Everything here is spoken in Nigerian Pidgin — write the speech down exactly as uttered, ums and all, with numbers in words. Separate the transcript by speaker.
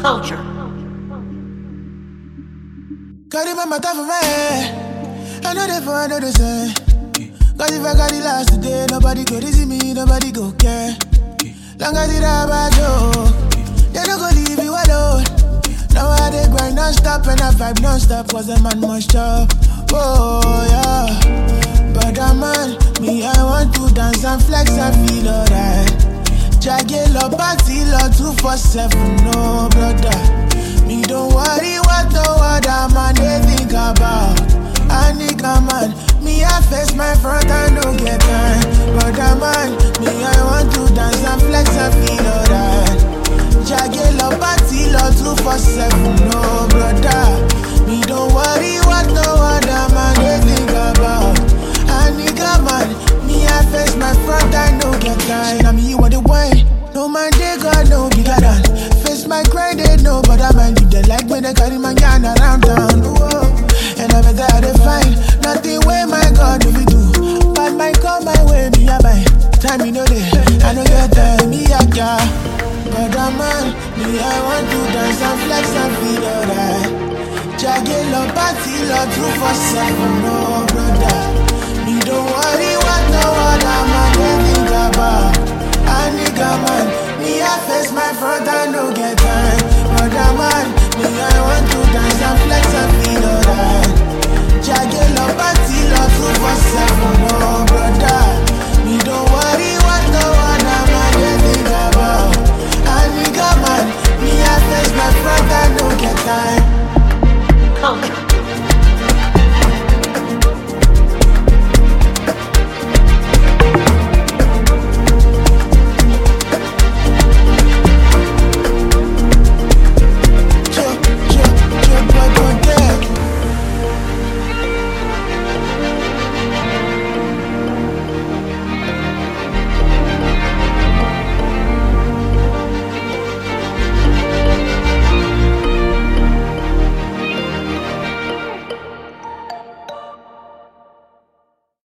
Speaker 1: culture.
Speaker 2: Carry my matter for my head. I know they for I know they say. Cause if I got it last today, nobody go see me, nobody go care. Long as it have a joke, they don't go leave you alone. Now I they grind non-stop and I vibe non-stop, cause a man must chop. Oh yeah, but a man, me I want to dance and flex and feel alright. Jaggy love party love two four seven, no brother. Me don't worry what no other man they think about. I nigga man, me I face my front and don't get time. Brother man, me I want to dance and flex and feel alright. Jaggy love party love two four seven, no brother. Me don't worry what no other man they think about. I nigga man, me I face my front and don't get time. I mean you want the way. No man they got no bigger than. Face my grind they know, but I mind you they like when they carry my gun around town. Whoa. And I better they find nothing way my God if you do. But my come my way, me I buy. Time you know they, I know get time, me I car. But a man, me I want to dance and flex and feel alright. Jaggy love party love two for seven, no brother. Me don't worry what no other man they think about.